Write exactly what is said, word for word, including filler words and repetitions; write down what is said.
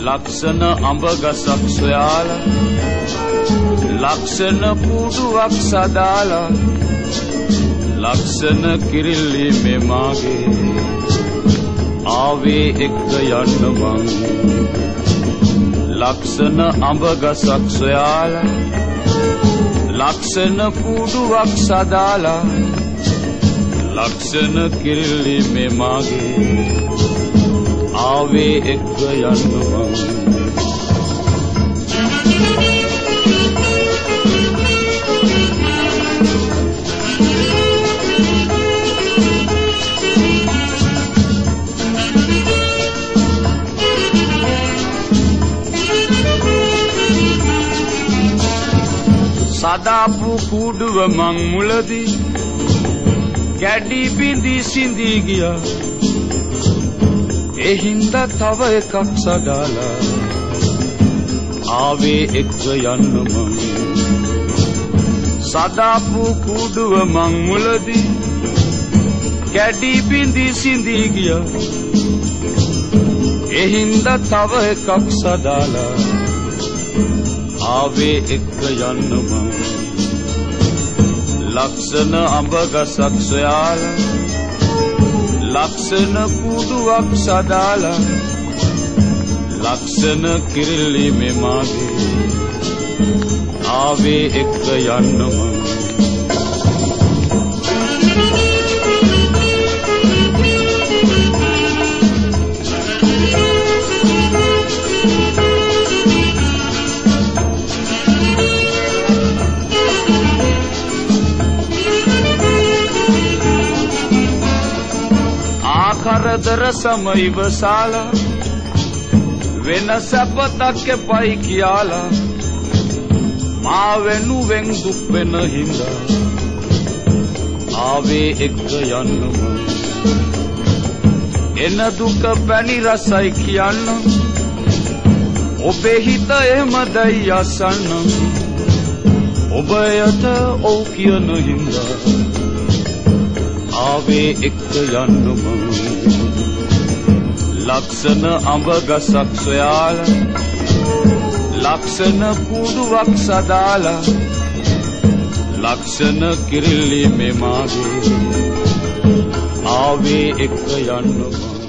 ලක්ෂණ අඹ ගසක් සොයාලා ලක්ෂණ කුඩුවක් සදාලා ලක්ෂණ කිරිල්ලි මේ මාගේ ආවේ එක්ක යන්න මං ලක්ෂණ අඹ ගසක් සොයාලා ලක්ෂණ කුඩුවක් සදාලා ලක්ෂණ කිරිල්ලි මේ මාගේ ආවේ එක්ක යන්න මං සදාපු කුඩුව මං මුලදී කැඩි බිඳි සිඳී ගියා ඒ හින්දා තව එකක් සදාලා ආවේ එක්ක යන්න මං සදාපු කුඩුව මං මුලදී කැඩි බිඳි සිඳී ගියා ඒ හින්දා තව එකක් සදාලා ආවේ එක්ක යන්න මං ලක්ෂණ අඹ ගසක් සොයාලා ලක්ෂණ කුඩුවක් සදාලා ලක්ෂණ කිරිල්ලි මේ මාගේ ආවේ එක්ක යන්න මං කරදර සමයිවසාලා වෙන සැපතක් එපයි කියලා මා වෙනුවෙන් දුක් වෙන හින්දා ආවේ එක්ක යන්න මං එන දුක පැණි රසයි කියන්න ඔබේ හිත එහෙමදයි අසන්න ඔබයට ඔව් කියන හින්දා ආවේ එක්ක යන්න මං ලක්ෂණ අඹ ගසක් සොයාලා ලක්ෂණ කුඩුවක් සදාලා ලක්ෂණ කිරිල්ලි මේ මාගේ ආවේ එක්ක යන්න මං